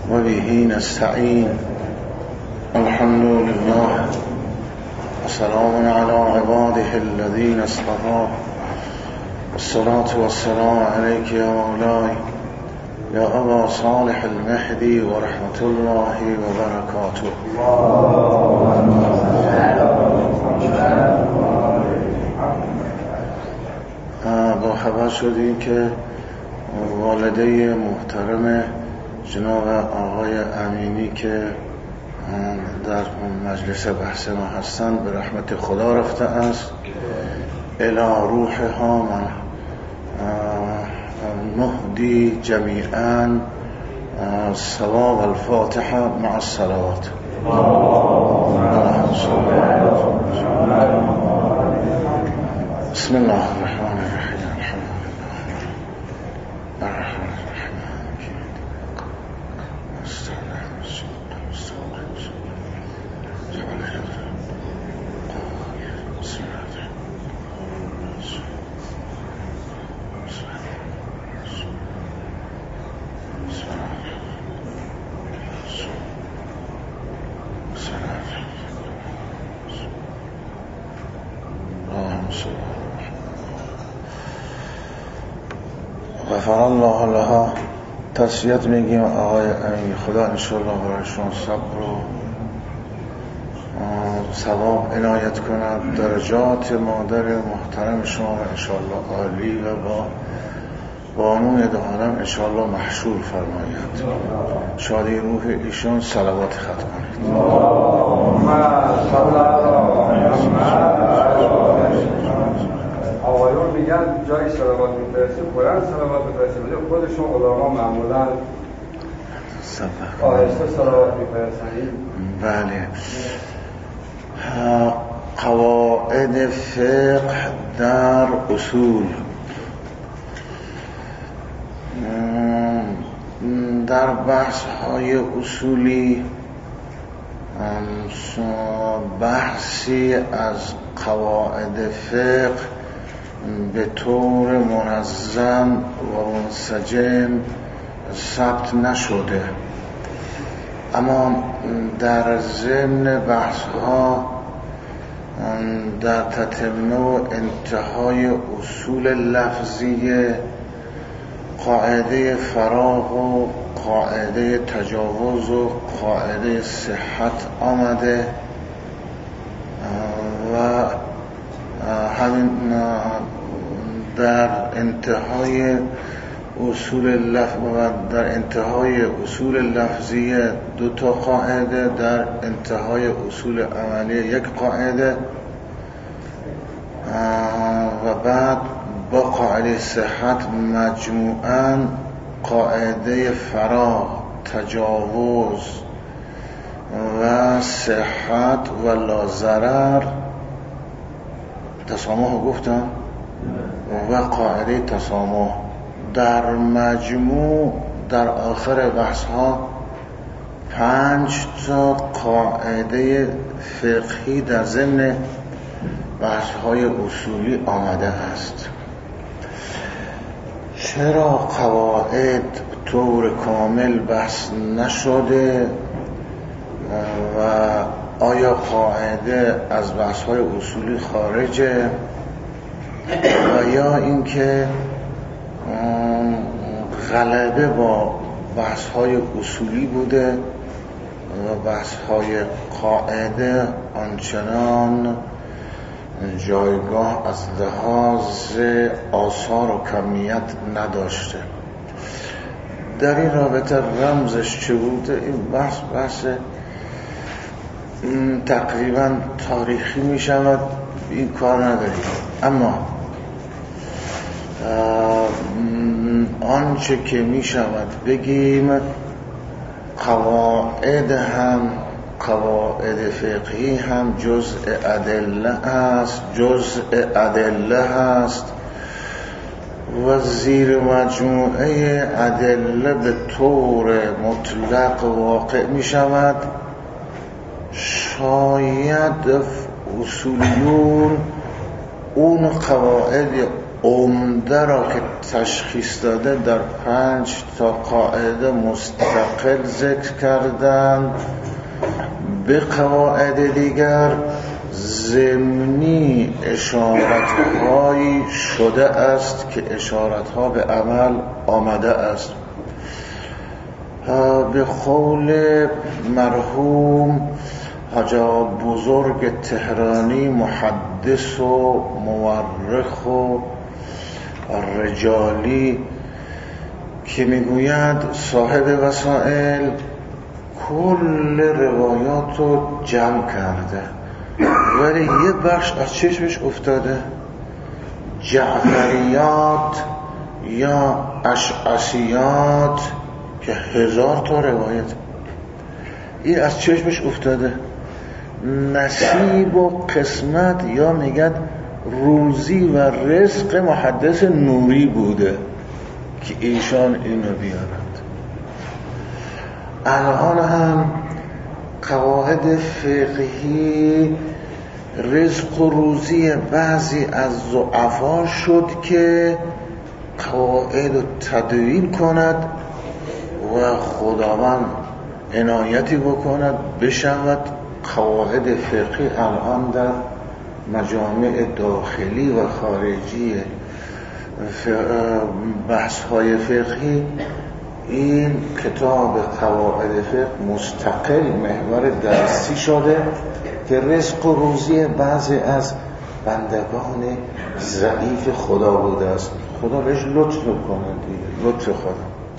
وبه نستعين الحمد لله وسلام على عباده الذين اصطفى والصلاة والسلام عليك يا مولاي يا أبا صالح المهدي ورحمة الله وبركاته. با خبر شدیم که والده محترم جناب آقای امینی که در مجلس بحث ما هستند به رحمت خدا رفته است. الی روحها من نهدی جمیعا ثواب الفاتحه مع الصلوات. بسم الله الرحمن الرحیم. غفر الله لها. تسلیت میگیم آقای امین، خدا انشاءالله برایشون صبر و ثواب عنایت کند، درجات مادر محترم شما و انشاءالله عالی و با بانوی دو عالم انشاءالله محشور فرماید. شادی روح ایشون صلوات ختم کنید. آقایون میگن جای صلوات میفرسته قرآن صلوات میفرسته، ولی خودشون علما معمولا آهسته صلوات میفرستن. بله. قواعد فقه در اصول. در بحث های اصولی بحثی از قواعد فقه به طور منظم و منسجم ثبت نشده، اما در ضمن بحث ها در تتمه و انتهای اصول لفظی قاعده فراغ و قاعده تجاوز و قاعده صحت آمده و همین در انتهای اصول لفظی دو تا قاعده، در انتهای اصول عملی یک قاعده و بعد با قاعده صحت مجموعاً قاعده فراغ، تجاوز و صحت و لازرر تسامح گفتم و قاعده تسامح در مجموع در آخر بحث ها 5 تا قاعده فقهی در ضمن بحث های اصولی آمده است. چرا قواعد طور کامل بحث نشده و آیا قاعده از بحث های اصولی خارجه و یا اینکه غلبه با بحث های اصولی بوده و بحث های قاعده آنچنان جایگاه از لحاظ آثار و کمیت نداشته. در این رابطه رمزش چه بوده؟ این بحث تقریبا تاریخی می شود، این کار نداریم، اما آنچه که می شود بگیم قواعد فقهی هم جزء ادله است و زیر مجموعه ادله به طور مطلق واقع می شود. شاید اصولیون اون قواعد عمده را که تشخیص داده در 5 تا قاعده مستقل ذکر کردند. به قواعد دیگر ضمنی اشارت‌هایی شده است که اشارت‌ها به عمل آمده است. به قول مرحوم حاجی بزرگ تهرانی محدث و مورخ و رجالی که میگوید صاحب وسائل کل روایات رو جمع کرده ولی یه بخش از چشمش افتاده، جعفریات یا اشعثیات که 1000 تا روایت این از چشمش افتاده. نصیب و قسمت یا میگن روزی و رزق محدث نوری بوده که ایشان اینو بیارند. الان هم قواعد فقهی رزق و روزی بعضی از ضعفا شد که قواعد رو تدوین کند و خداوند عنایتی بکند بشود قواعد فقهی الان در مجامع داخلی و خارجی بحث‌های فقهی این کتاب قواعد فقه مستقل محور درسی شده که رزق و روزی بعضی از بندگان ضعیف خدا بوده است. خدا بهش لطف کنه دیگه، لطف خدا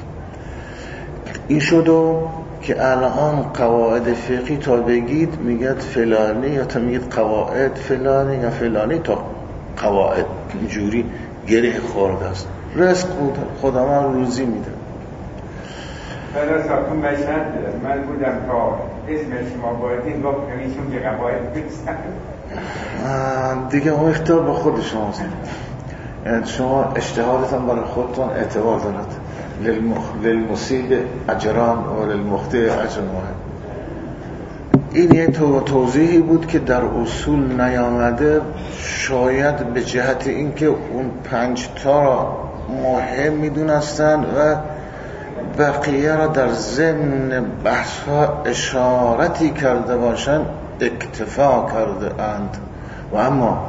این شد که الان قواعد فقهی تا بگید میگد فلانی یا تا میگید قواعد فلانی یا فلانی تا قواعد اینجوری گره خورده است. رزق بوده، خدا من روزی میده. حالا ساکن مشهد من بودم تا اسم شما باید گفت همیشون که قواعد بکستن دیگه اون اختیار با خود شماست. یعنی شما اجتهادتان برای خودتان اعتبار دارد. للمصیب اجران و للمخطئ اجر واحد. این یه توضیحی بود که در اصول نیامده، شاید به جهت اینکه اون 5 تا را مهم میدونستند و بقیه را در ضمن بحث ها اشارتی کرده باشند اکتفا کرده اند. و اما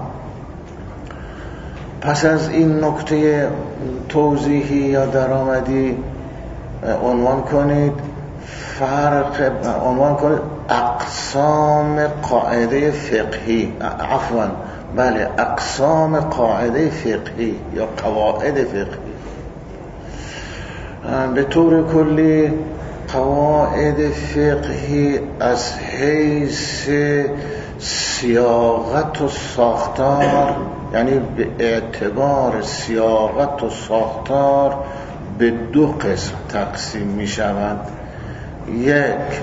پس از این نکته توضیحی یا درآمدی عنوان کنید اقسام قاعده فقهی، اقسام قاعده فقهی یا قواعد فقهی. به طور کلی قواعد فقهی از حیث سیاقت و ساختار، یعنی به اعتبار سیاقت و ساختار به 2 قسم تقسیم می شوند. یک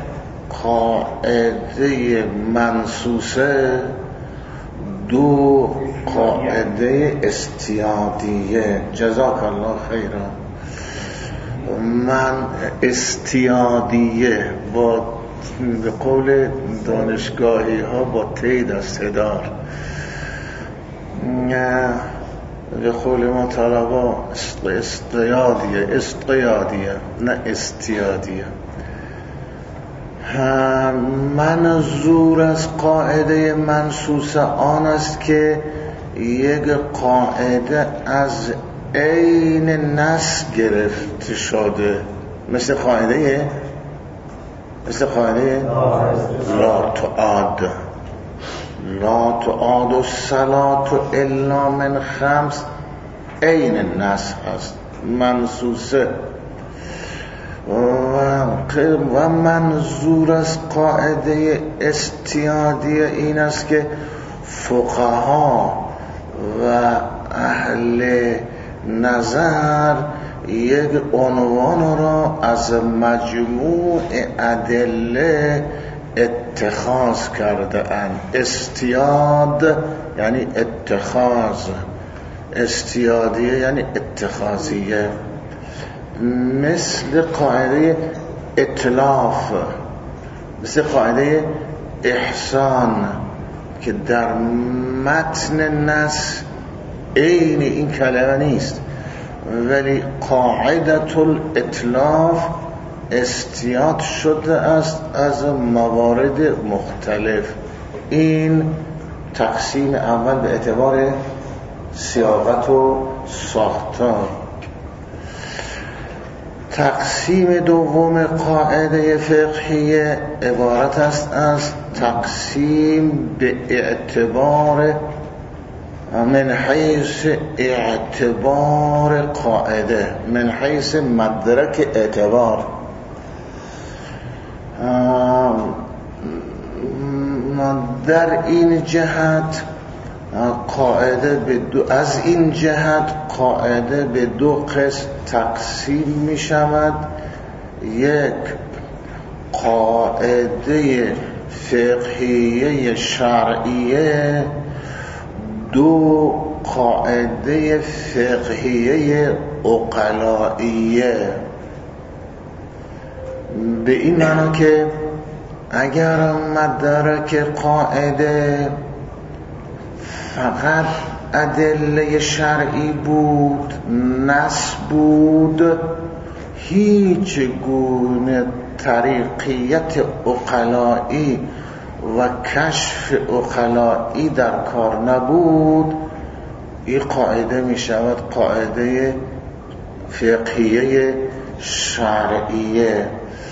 قاعده منصوصه، 2 قاعده استیادیه. جزاک الله خیرا. من استیادیه به قول دانشگاهی ها با تید از صدار، به قول ما طلبا استیادیه نه استیادیه. منظور از قاعده منصوصه آن است که یک قاعده از عین نص گرفته شده، مثل قاعده لا تعاد الصلاة الا من 5 عین نص هست منصوصه. و منظور از قاعده استیادیه این است که فقها و اهل نظر یک عنوان را از مجموع ادله اتخاذ کرده اند. استیاد یعنی اتخاذ، استیادیه یعنی اتخاذیه. مثل قاعده اتلاف، مثل قاعده احسان که در متن نص عین این کلمه نیست، ولی قاعدة الاتلاف استیاد شده است از موارد مختلف. این تقسیم اول به اعتبار سیاقت و ساختار. تقسیم دوم قاعده فقهیه عبارت است از تقسیم به اعتبار من حیث اعتبار قاعده، من حیث مدرک اعتبار. در این جهت قاعده از این جهت قاعده به دو قسم تقسیم می شود. یک قاعده فقهیه شرعیه، دو قاعده فقهیه عقلائیه. به این معنی که اگر مدرک قاعده فقط ادله شرعی بود، نص بود، هیچ گونه طریقیت عقلایی و کشف عقلایی در کار نبود، این قاعده می شود قاعده فقهیه شرعیه.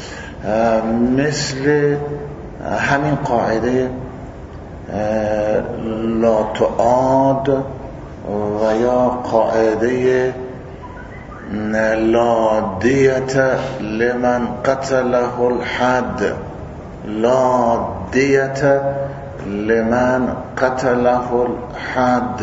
مثل همین قاعده لا تعاد و یا قاعده لا دیت لمن قتله الحد، لا دیت لمن قتله الحد.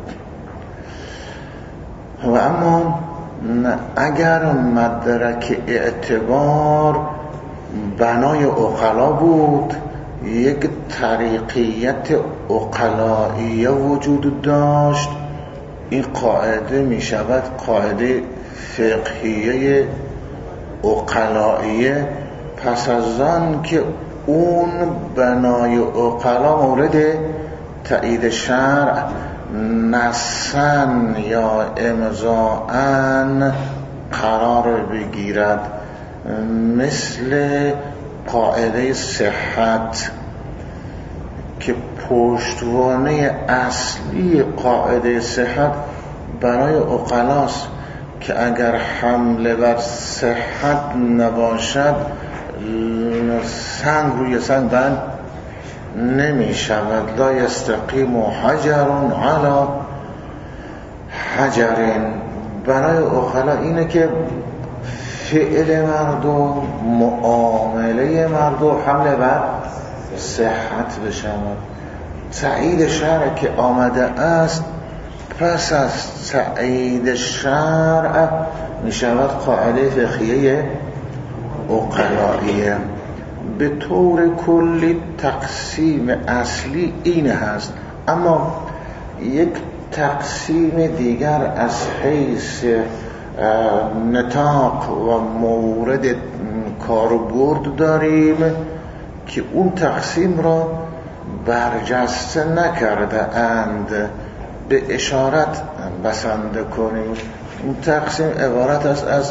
و اما اگر مدرک اعتبار بنای عقلا بود، یک طریقیت عقلائیه وجود داشت، این قاعده می شود قاعده فقهیه عقلائیه. پس از آن که اون بنای عقلا مورد تایید شرع نصاً یا امضاءً قرار بگیرد، مثل قاعده صحت که پشتوانه اصلی قاعده صحت برای عقلاست که اگر حمله بر صحت نباشد سنگ روی سنگ بند نمی شود. لا یستقیم حجر علی حجر. برای عقلا اینه که فعل مردم، معامله مردم حمله بر صحت بشود. تایید شرع که آمده است، پس از تایید شرع می شود قاعده فقهیه عقلائیه. به طور کلی تقسیم اصلی این هست، اما یک تقسیم دیگر از حیث نطاق و مورد کاربرد داریم که اون تقسیم را برجسته نکرده اند. به اشارت بسنده کنیم. این تقسیم عبارت است از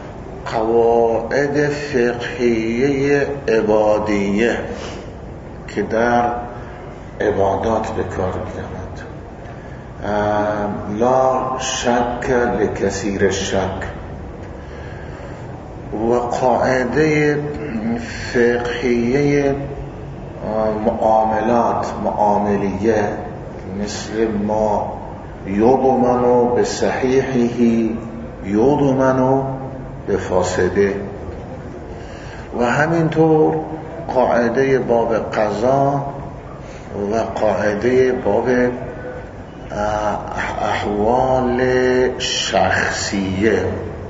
قواعد فقهیه عبادیه که در عبادات به کار می‌رود. لا شک لکثیر الشک. و قاعده فقهیه معاملیه، مثل ما یضمن به صحیحه یضمن به فاسده. و همینطور قاعده باب قضا و قاعده باب احوال شخصیه.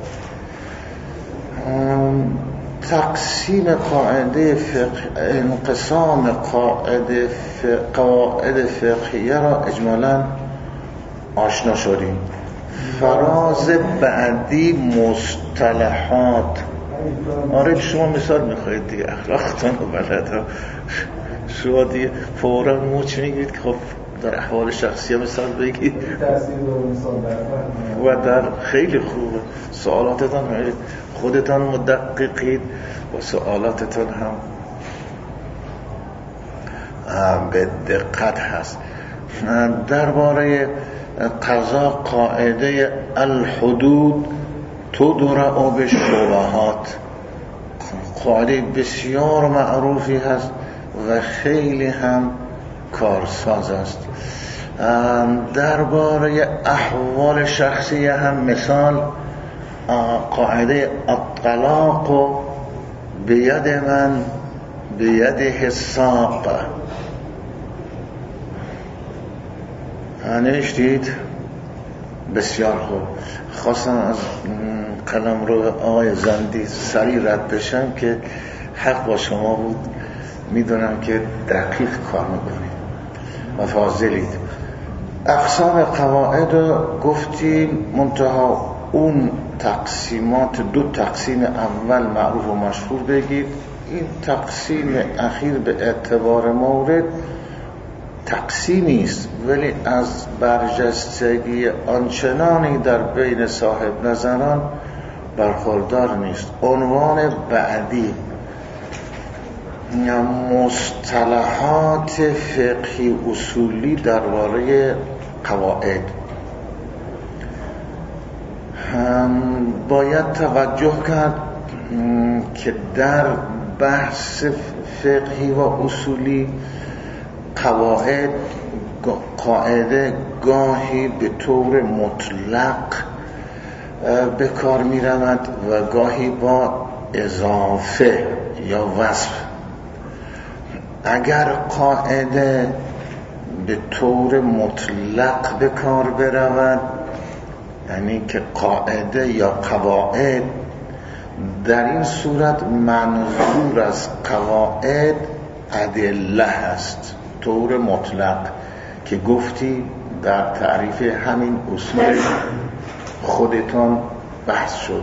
تقسیم قاعده انقسام قواعد فقهیه را اجمالاً آشنا شدیم. فراز بعدی مصطلحات. آره شما مثال میخواید دیگه، اخلاقتان و بلد ها. شما دیگه فوراً موچ میگید که خب در احوال شخصی مثال بگید و در خیلی خوبه سوالاتتان خودتان مدققید و سوالاتتان هم به دقت هست. درباره قضا قاعده الحدود تدرع بالشبهات قاعده بسیار معروفی هست و خیلی هم کارساز است. درباره احوال شخصی هم مثال قاعده الطلاق بید من بیده الساق نوشتید؟ بسیار خوب. خواستم از قلمرو آقای زندی سریع رد بشم که حق با شما بود، میدونم که دقیق کار میکنید و فاضلید. اقسام قواعد گفتیم، منتها اون تقسیمات دو تقسیم اول معروف و مشهور بگید. این تقسیم اخیر به اعتبار مورد تقسیمی است ولی از برجستگی آنچنانی در بین صاحب نظران برخوردار نیست. عنوان بعدی مصطلحات فقهی اصولی درباره قواعد. باید توجه کرد که در بحث فقهی و اصولی قاعده گاهی به طور مطلق به کار می رود و گاهی با اضافه یا وصف. اگر قاعده به طور مطلق به کار برود، یعنی که قاعده یا قواعد، در این صورت منظور از قواعد ادله هست طور مطلق که گفتی در تعریف همین اصول خودتان بحث شد.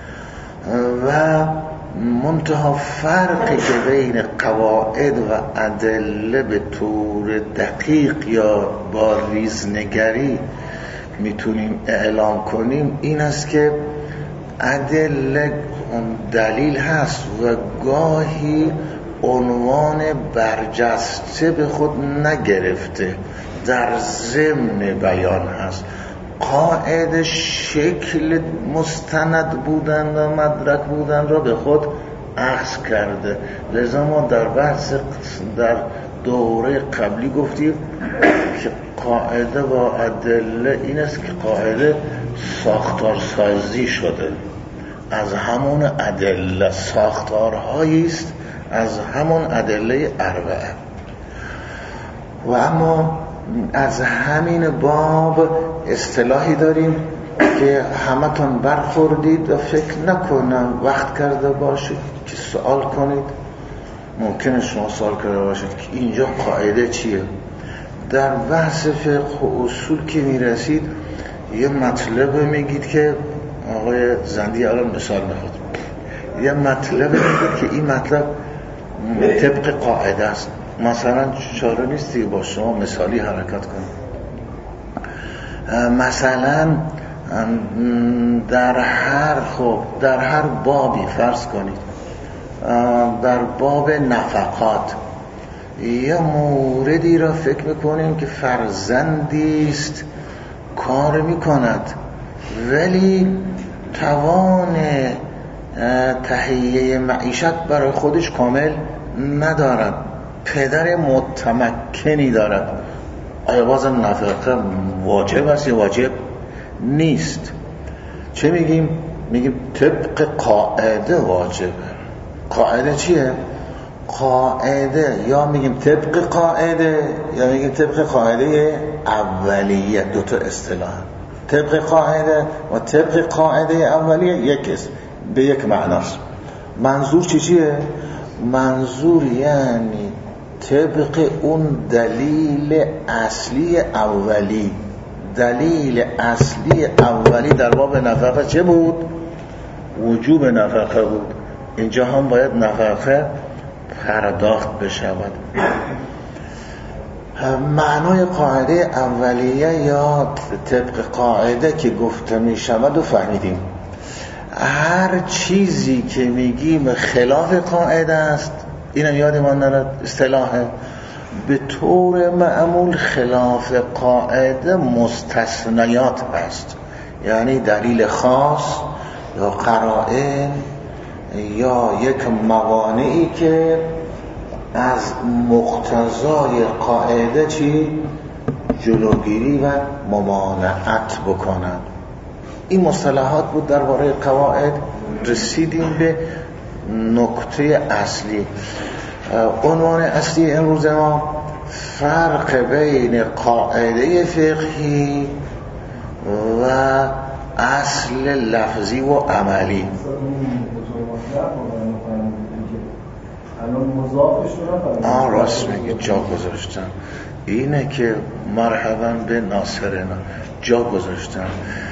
و منتها فرقی که بین قواعد و ادله به طور دقیق یا با ریزنگری میتونیم اعلام کنیم این است که ادله دلیل هست و گاهی عنوان برجسته به خود نگرفته، در ضمن بیان هست. قاعده شکل مستند بودن و مدرک بودن را به خود اخذ کرده. لذا ما در بحث در دوره قبلی گفتیم که قاعده با ادله این است که قاعده ساختارسازی شده از همون ادله، ساختارهایی است از همون ادله اربعه. و اما از همین باب اصطلاحی داریم که همتون برخوردید و فکر نکنم وقت کرده باشید که سوال کنید. ممکنه شما سوال کرده باشید که اینجا قاعده چیه. در بحث فقه و اصول که میرسید یه مطلب میگید که آقای زندی الان مثال میخواد، یه مطلب میگید که این مطلب طبق قاعده است. مثلا چاره نیستی با شما مثالی حرکت کنید. مثلا در هر بابی فرض کنید، در باب نفقات یه موردی را فکر میکنیم که فرزندی است کار میکند ولی توان تهیه معیشت برای خودش کامل ندارد، پدر متمکنی دارد. آیا بازم نفقه واجب است یا واجب نیست؟ چه میگیم؟ میگیم طبق قاعده واجبه. قاعده چیه؟ قاعده یا میگیم طبق قاعده یا میگیم طبق قاعده اولیه. دوتا اصطلاح، طبق قاعده و طبق قاعده اولیه یک است، به یک معناست. منظور چیه؟ منظور یعنی طبق اون دلیل اصلی اولی. دلیل اصلی اولی در باب نفقه چه بود؟ وجوب نفقه بود. اینجا هم باید نفقه پرداخت بشود. معنای قاعده اولیه یا طبق قاعده که گفته می شود و فهمیدیم. هر چیزی که میگیم خلاف قاعده است، اینم یادمان نرد اصطلاحه، به طور معمول خلاف قاعده مستثنیات هست، یعنی دلیل خاص یا قرائن یا یک موانعی که از مقتضای قاعده جلوگیری و ممانعت بکنند. این مصطلحات بود درباره قواعد. رسیدیم به نکته اصلی. عنوان اصلی امروز ما فرق بین قاعده فقهی و اصل لفظی و عملی. راست میگه، جا گذاشتم. اینه که مرحبا به ناصرنا، جا گذاشتم.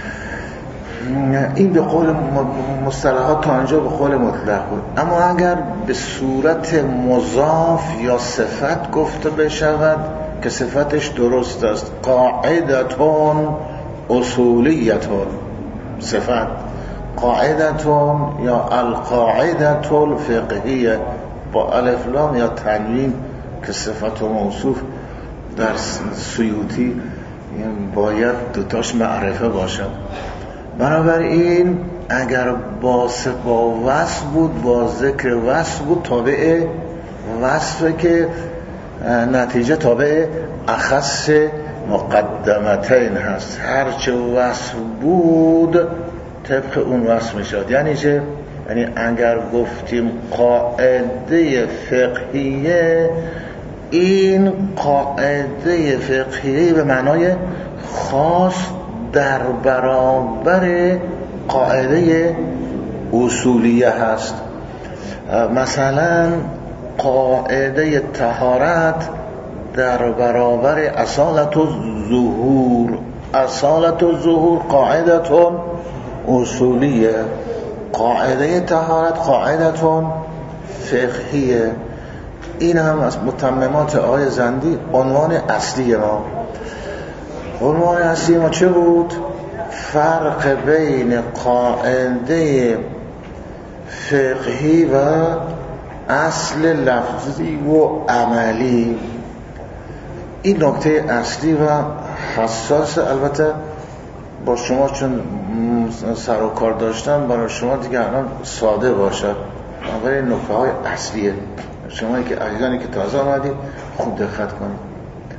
این به قول مصطلحات تا اینجا به قول مطلق بود، اما اگر به صورت مضاف یا صفت گفته بشود که صفتش درست است، قاعدتون اصولیتون، صفت قاعدتون یا القاعدة الفقهیه با الف لام یا تنوین که صفت و موصوف در سیوطی باید دوتاش معرفه باشد. بنابراین اگر با وصف بود، با ذکر وصف بود، تابع وصفه که نتیجه تابع اخص مقدمتین هست. هرچه وصف بود طبق اون وصف میشد. یعنی چه؟ یعنی اگر گفتیم قاعده فقهیه، این قاعده فقهیه به معنای خاص در برابر قاعده اصولیه هست. مثلا قاعده طهارت در برابر اصالت الظهور. اصالت الظهور قاعدتون اصولیه، قاعده طهارت قاعدتون فقهیه. این هم از متممات آیه زندی عنوان اصلی ما. عنوان اصلی ما چه بود؟ فرق بین قاعده فقهی و اصل لفظی و عملی. این نکته اصلی و حساس، البته با شما چون سر و کار داشتم برای شما دیگه الان ساده باشد، اما این نکته های اصلیه. شما که عزیزانی که تازه آمدید خوب دقت کنید.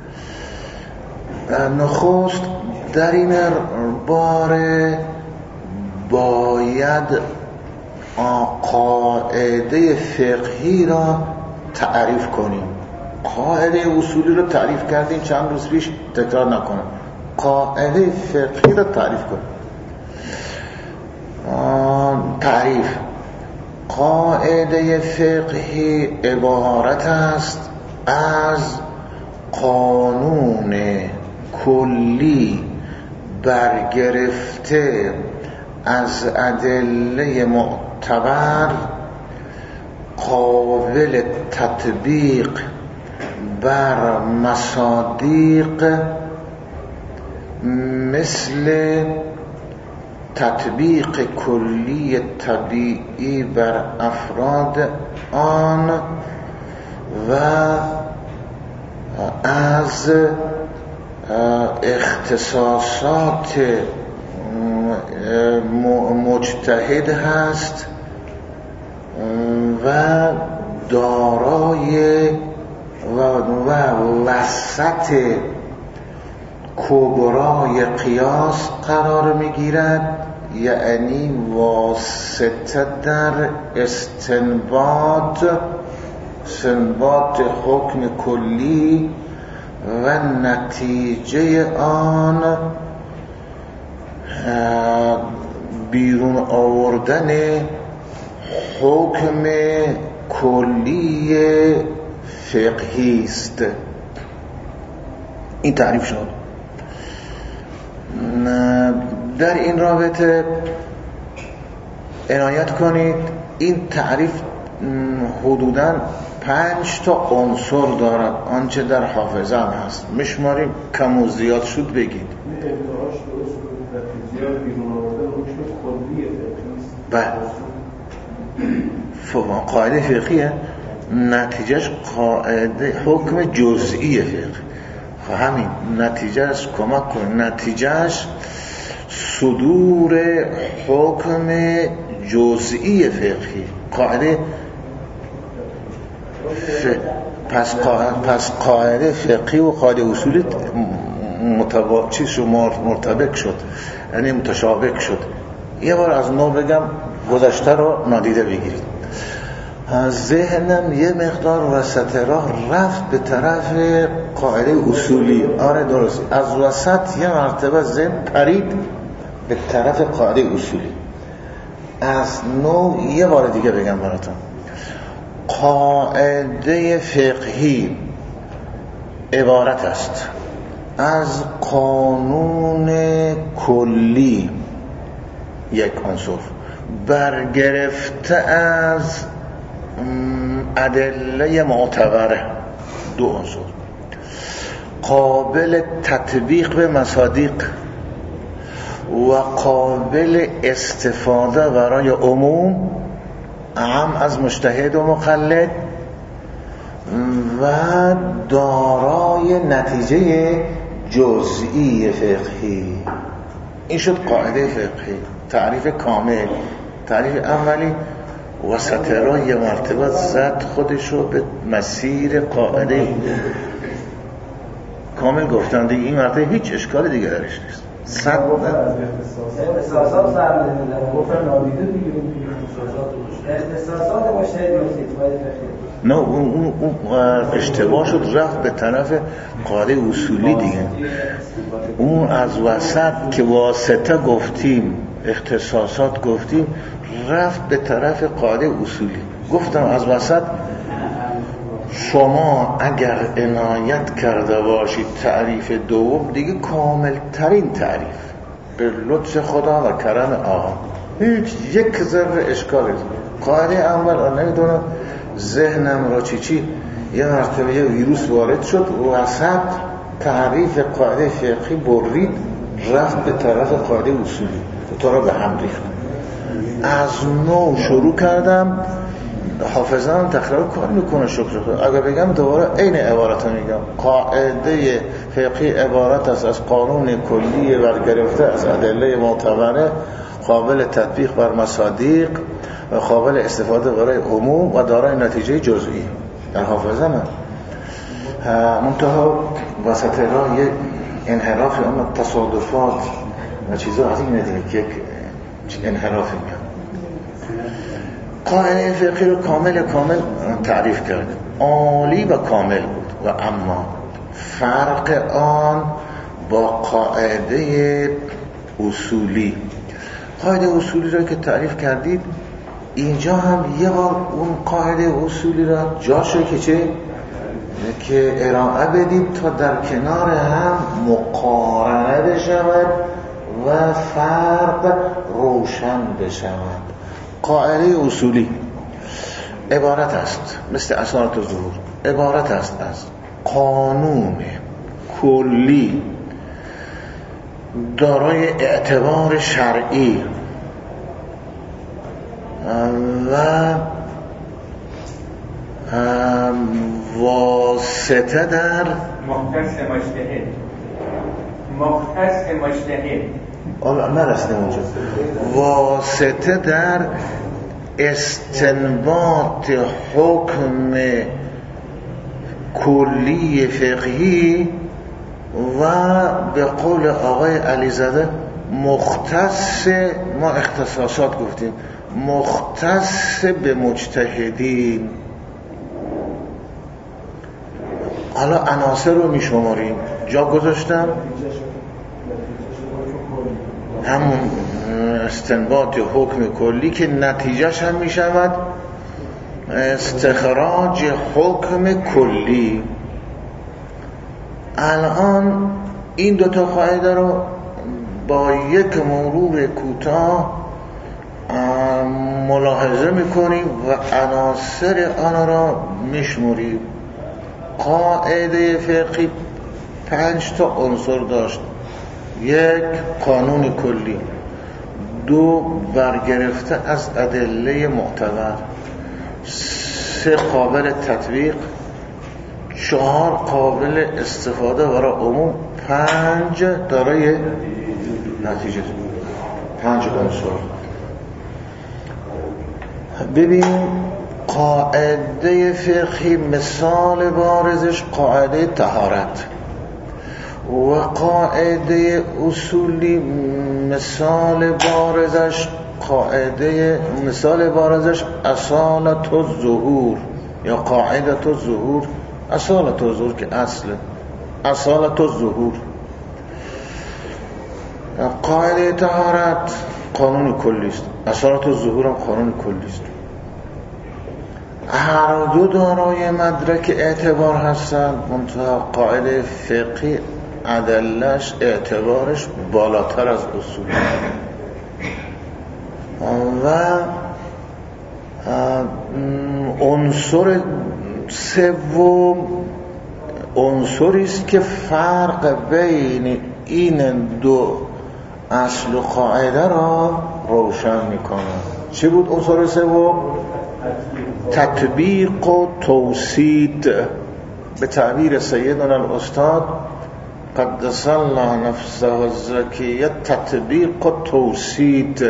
نخست در این باره باید قاعده فقهی را تعریف کنیم. قاعده اصولی را تعریف کردیم چند روز پیش، تکرار نکنم. قاعده فقهی را تعریف کنیم. تعریف قاعده فقهی عبارت است از قانون کلی برگرفته از ادله معتبر، قابل تطبیق بر مصادیق، مثل تطبیق کلی طبیعی بر افراد آن و از اختصاصات مجتهد هست و دارای و وسط کبرای قیاس قرار میگیرد، یعنی واسطه در استنباط حکم کلی و نتیجه آن بیرون آوردن حکم کلی فقهی است. این تعریف شد. در این رابطه عنایت کنید این تعریف حدوداً 5 تا عنصر دارد آنچه در حافظه هم هست. میشماریم کم و زیاد شد بگید. بله قاعده فقهیه، نتیجهش قاعده حکم جزئی فقه. همین نتیجهش کمک کنه، نتیجهش صدور حکم جزئی فقهی. قاعده پس قاعده فقهی و قاعده اصولی مرتبط شد، یعنی متشابک شد. یه بار از نو بگم گذشته رو نادیده بگیرید. ذهنم یه مقدار وسط راه رفت به طرف قاعده اصولی. آره درست، از وسط یه مرتبه ذهن پرید به طرف قاعده اصولی. از نو یه بار دیگه بگم براتون. قاعده فقهی عبارت است از قانون کلی، یک عنصر، برگرفته از ادله معتبره، 2 عنصر، قابل تطبیق به مصادیق و قابل استفاده برای عموم، هم از مجتهد و مقلد، و دارای نتیجه جزئی فقهی. این شد قاعده فقهی. تعریف کامل. تعریف اولی وسط را یه مرتبه زد خودشو به مسیر قاعده کامل. گفتم دیگه این مرتبه هیچ اشکال دیگه درش نیست. صد احساسات زرده میدن گفتن نادیده دیگه احساسات مشتهد نه اون اشتباه شد، رفت به طرف قاعده اصولی دیگه. اون از وسط که واسطه گفتیم، اختصاصات گفتیم، رفت به طرف قاعده اصولی. گفتم از وسط شما اگر عنایت کرده باشید تعریف دوم دیگه کامل ترین تعریف به لطف خدا و کرم آقا، هیچ یک ذره اشکالی. قاعده اول نمیدونم ذهنم را چی یه مرتبه یه ویروس وارد شد و وسط تعریف قاعده فقهی برید رفت به طرف قاعده اصولی، تو را به هم ریخت. از نو شروع کردم. حافظه هم تکرار کار میکنه شکر خدا. اگر بگم دوباره عین عبارت میگم. قاعده فقهی عبارت است از قانون کلی برگرفته از ادله معتبره، قابل تطبیق بر مصادیق و قابل استفاده برای عموم و دارای نتیجه جزئی. در حافظه من منتها وسط راه یک انحرافی، اما تصادفات و چیزا از این دیگه یک انحرافی میاد. قاعده فقهی رو کامل تعریف کرد، عالی و کامل بود. و اما فرق آن با قاعده اصولی، قاعده اصولی را که تعریف کردید، اینجا هم یه بار اون قاعده اصولی را جاشه که چه؟ که ارائه بدید تا در کنار هم مقارنه بشود و فرق روشن بشود. قاعده اصولی عبارت است، مثل اسناد ظهور، عبارت است از قانون کلی دارای اعتبار شرعی و واسطه در مختص مجتهد نرسنه اونجا، واسطه در استنباط حکم کلی فقهی و به قول آقای علیزاده مختص، ما اختصاصات گفتیم، مختص به مجتهدین. حالا عناصر رو میشماریم، جا گذاشتم همون استنباط حکم کلی که نتیجهش هم میشود استخراج حکم کلی. الان این دوتا قاعده رو با یک مرور کوتاه ملاحظه میکنیم و عناصر آن را میشمریم. قاعده فقهی 5 تا عنصر داشت: 1 قانون کلی، 2 برگرفته از ادله معتبر، 3 قابل تطبیق، 4 قابل استفاده برای عموم، 5 دارای نتیجه. 5 عنصر. ببینیم قاعده فقهی مثال بارزش قاعده طهارت و قاعده اصولی مثال بارزش اصالت الظهور یا قاعدت الظهور. اصالت الظهور که اصله، اصالت الظهور. قاعده طهارت قانون کلی است، اصالت الظهور هم قانون کلی است. هر دو دارای مدرک اعتبار هستند، منتها قاعده فقهی ادله‌اش اعتبارش بالاتر از اصول. و عنصر سوم عنصری است که فرق بین این دو اصل و قاعده را روشن می‌کند. چی بود عنصر سوم؟ تطبیق و توسید. به تعبیر سیدنا الاستاد قدس الله نفسه الزکیه، تطبیق و توسید.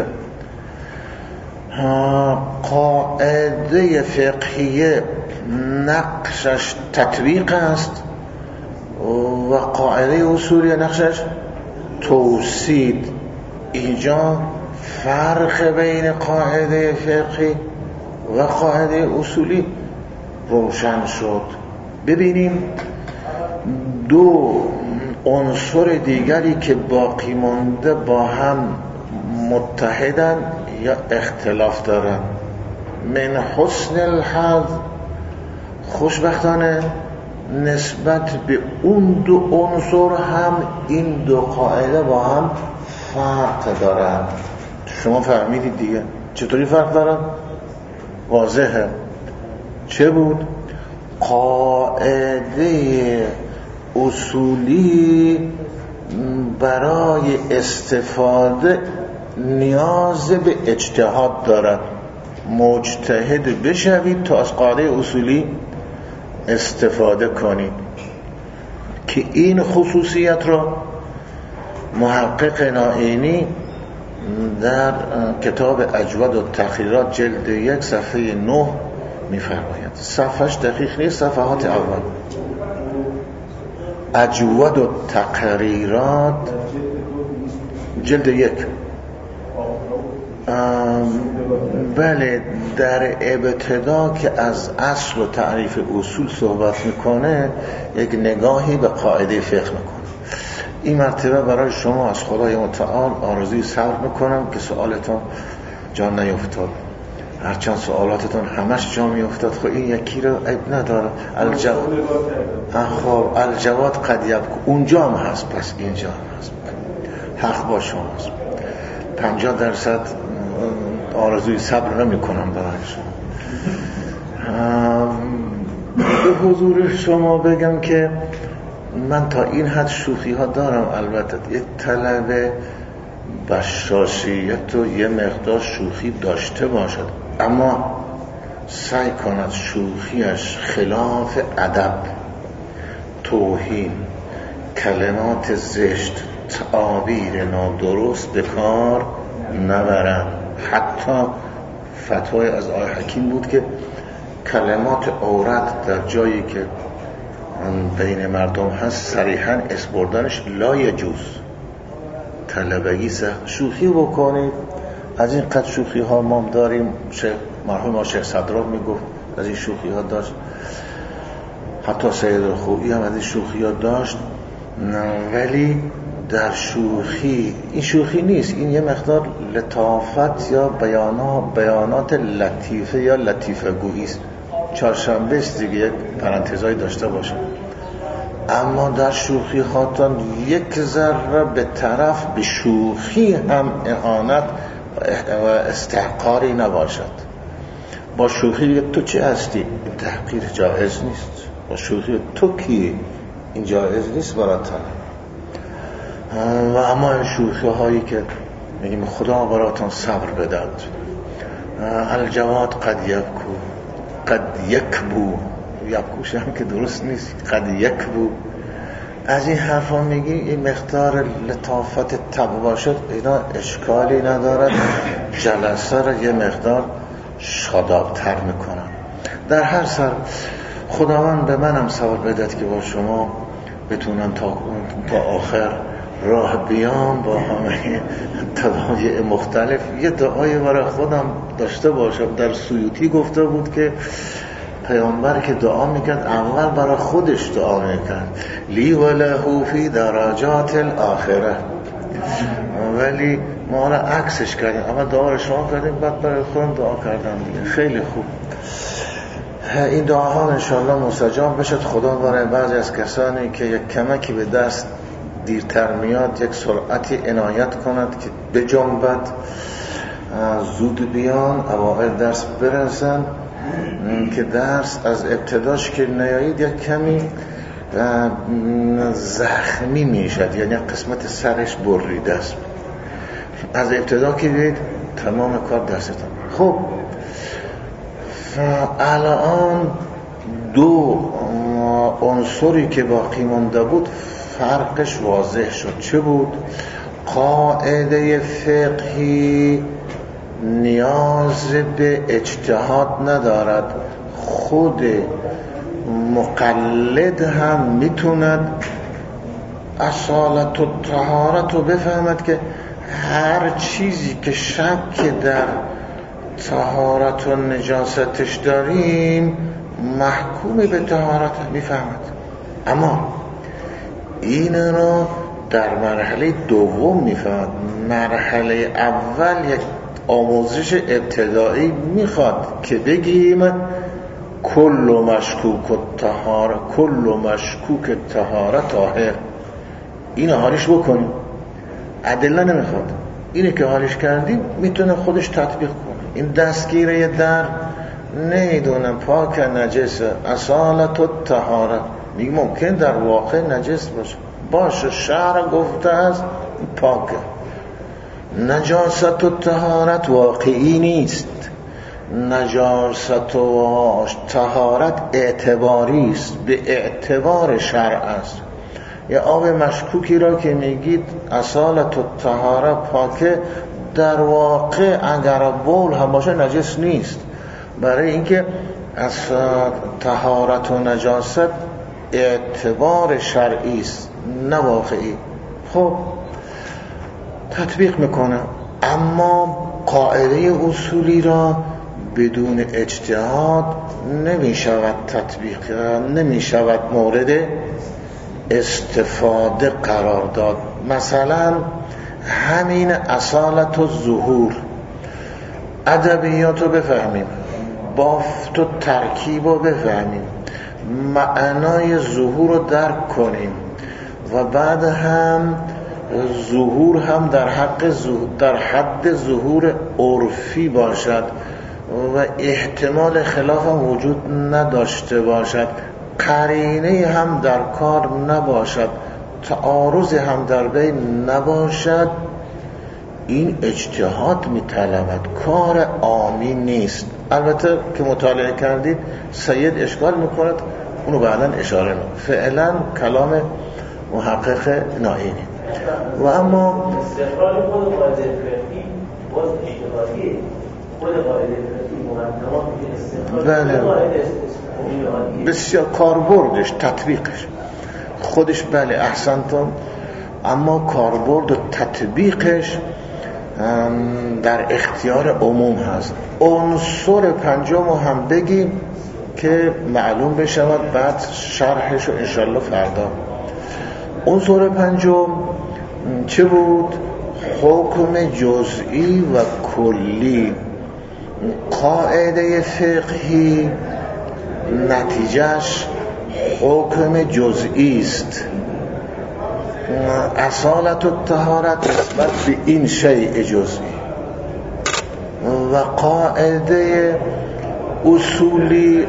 قاعده فقهیه نقشش تطبیق است و قاعده اصولی نقشش توسید. اینجا فرق بین قاعده فقهی و قاعده اصولی روشن شد. ببینیم دو عنصر دیگری که باقی مانده با هم متحدن یا اختلاف دارن. من حسن الحظ، خوشبختانه نسبت به اون دو عنصر هم این دو قاعده با هم فرق دارن. شما فهمیدید دیگه چطوری فرق دارن؟ واضحه. چه بود؟ قاعده اصولی برای استفاده نیاز به اجتهاد دارد. مجتهد بشوید تا از قاعده اصولی استفاده کنید که این خصوصیت را محقق نائینی در کتاب اجود و تقریرات جلد 1 صفحه 9 می‌فرماید. صفحش دقیق نیست، صفحات اول. اجود و تقریرات جلد 1. بله، در ابتدا که از اصل و تعریف اصول صحبت میکنه یک نگاهی به قاعده فقه میکنه. این مرتبه برای شما از خدای متعال آرزوی صبر میکنم که سوالتون جا نیفتاد. هرچند سوالاتتون همش جا میافتاد، خب این یکی رو عیب نداره. الجواد قد یبکو، اونجا هم هست، پس اینجا هم هست. حق با شماست. 50% آرزوی صبر نمی کنم برای شما. به حضور شما بگم که من تا این حد شوخی ها دارم. البته یه طلب بشاشیت و یه مقدار شوخی داشته باشد، اما سعی کند شوخیش خلاف ادب، توهین، کلمات زشت، تعابیر نادرست به کار نبرن. حتی فتوای از آقای حکیم بود که کلمات عورت در جایی که بین مردم هست صریحاً اسپردنش لا یجوز. طلبگی سخت. شوخی بکنید. از این قد شوخی ها ما داریم. مرحوم شیخ صدرا میگفت از این شوخی ها داشت. حتی سید الخوئی هم از این شوخی ها داشت. ولی در شوخی، این شوخی نیست، این یه مقدار لطافت یا بیانات لطیفه یا لطیفه گویی است. چهارشنبه است دیگه، یک پرانتزایی داشته باشه. اما در شوخی هاتون یک ذره به طرف به شوخی هم اهانت و استحقاری نباشد. با شوخی تو چه هستی؟ این تحقیر جایز نیست. با شوخی تو کی؟ این جایز نیست براتان. و اما این شوخی هایی که میگیم خدا براتون صبر بداد، الجواد قد یکبو یکوش هم که درست نیست، قد یکبو، از این حرفا میگی این مقدار لطافت طبع باشد، اینا اشکالی ندارد، جلسه را یه مقدار شادابتر میکنن. در هر سر خداوند به منم صبر بدهد که با شما بتونم تا آخر راه بیام، با همه تداعی مختلف یه دعای برای خودم داشته باشم. در سیوطی گفته بود که پیامبر که دعا میکرد اول برای خودش دعا میکرد، لی و له فی درجات الاخره، ولی ما حالا عکسش کردیم، اول دعا رو شما کردیم بعد برای خودم دعا کردم دیگه. خیلی خوب. این دعاها انشاءالله مستجاب بشد. خدا برای بعضی از کسانی که یک کمکی به دست دیرتر میاد یک سرعتی عنایت کند که بجنبد، زود بیان، اوائل درس برسن، که درس از ابتداش که نیایید یک کمی زخمی میشد، یعنی قسمت سرش بریده است. از ابتدا که دید تمام کار دستتان. خب الان دو عنصری که باقی مونده بود فرقش واضح شد. چه بود؟ قاعده فقهی نیاز به اجتهاد ندارد، خود مقلد هم میتوند اصالت و طهارت رو بفهمد که هر چیزی که شک در طهارت و نجاستش داریم محکوم به طهارت میفهمد. اما این رو در مرحله دوم میفهمد. مرحله اول یک آموزش ابتدایی میخواد که بگیم کل مشکوک الطهاره طاهر، این حالش بکنیم، ادله نمیخواد. اینه که حالش کردیم میتونه خودش تطبیق کنه. این دستگیره در نمیدونم پاک نجس، اصالت الطهاره، میگه ممکن در واقع نجس باشه شرع گفته است پاکه. نجاست و طهارت واقعی نیست. نجاست و طهارت اعتباری است، به اعتبار شرع است. یا آب مشکوکی را که میگید اصالت و طهارت پاکه، در واقع اگر بول هم باشه نجس نیست، برای اینکه از طهارت و نجاست اعتبار شرعی است نه واقعی. خب تطبیق میکنه. اما قاعده اصولی را بدون اجتهاد نمیشود تطبیق، نمیشود مورد استفاده قرار داد. مثلا همین اصالت و ظهور، ادبیات رو بفهمیم، بافت و ترکیب رو بفهمیم، معنای ظهور رو درک کنیم و بعد هم ظهور هم در حد ظهور عرفی باشد و احتمال خلاف هم وجود نداشته باشد، قرینه هم در کار نباشد، تعارض هم در بین نباشد. این اجتهاد میطلبد، کار عامی نیست. البته که مطالعه کردید سید اشکال میکند، اونو بعدا اشاره میکنه. فعلا کلام محقق نائینی. و اما استقرار خود قاعده فقهی باز اجتهادیه. خود قاعده فقهی مقدمات استقرار بسیار کاربردش، تطبیقش خودش بله احسنتم، اما کاربرد و تطبیقش در اختیار عموم هست. عنصر پنجم هم بگیم که معلوم بشود، بعد شرحش رو انشالله فردا. عنصر پنجم چه بود؟ حکم جزئی و کلی. قاعده فقهی نتیجهش حکم جزئی است. اصالت و طهارت نسبت به این شیء جزئی. و قاعده اصولی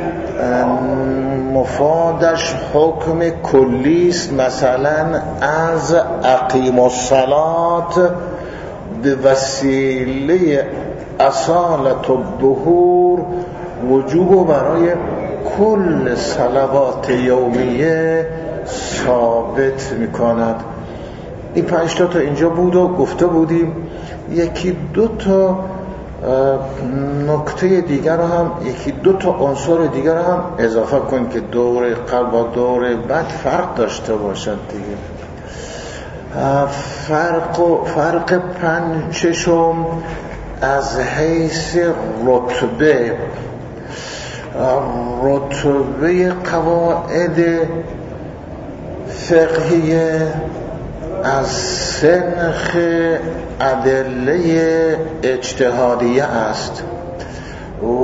مفادش حکم کلیست. مثلا از اقیم الصلاة به وسیله اصالت الظهور وجوب برای کل صلوات یومیه ثابت میکند. این 5 تا اینجا بود و گفته بودیم. یکی 2 تا نکته دیگر رو هم، یکی 2 تا عنصر دیگر رو هم اضافه کن که دوره قبل و دوره بعد فرق داشته باشد دیگه. فرق 5 از حیث رتبه قواعد فقهیه از سنخ ادله اجتهادیه است و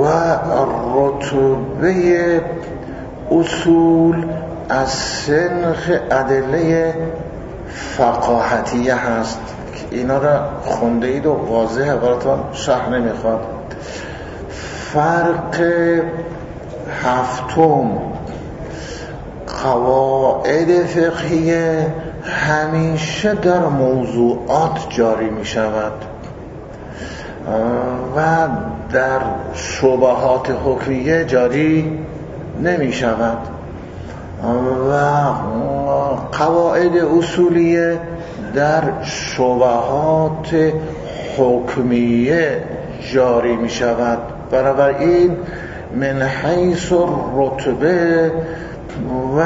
رتبه اصول از سنخ ادله فقاهتیه هست. اینا را خونده اید و واضحه براتون شرح نمیخواد. فرق 7 قواعد فقهیه همیشه در موضوعات جاری می شود و در شبهات حکمیه جاری نمی شود و قواعد اصولیه در شبهات حکمیه جاری می شود. بنابراین من حیث رتبه و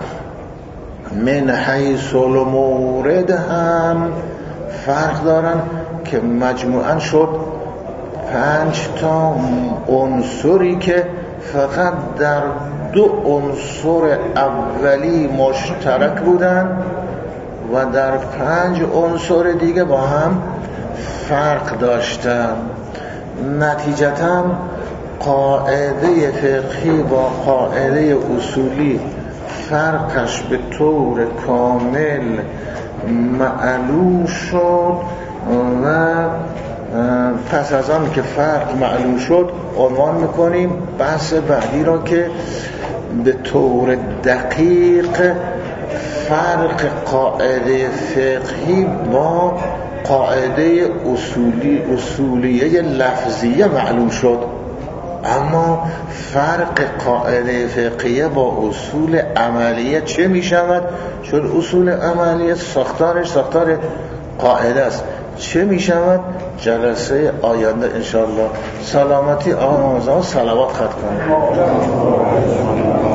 من حیث المورد هم فرق دارن که مجموعاً شد 5 تا عنصری که فقط در 2 عنصر اولی مشترک بودن و در 5 عنصر دیگه با هم فرق داشتن. نتیجتاً قاعده فقهی با قاعده اصولی فرقش به طور کامل معلوم شد و پس از آن که فرق معلوم شد عنوان میکنیم بحث بعدی را که به طور دقیق فرق قاعده فقهی با قاعده اصولیه لفظیه معلوم شد. اما فرق قاعده فقهیه با اصول عملیه چه می شود؟ چون اصول عملیه ساختار قاعده است. چه می شود؟ جلسه آینده انشاءالله. سلامتی آقا صلوات خط کنید.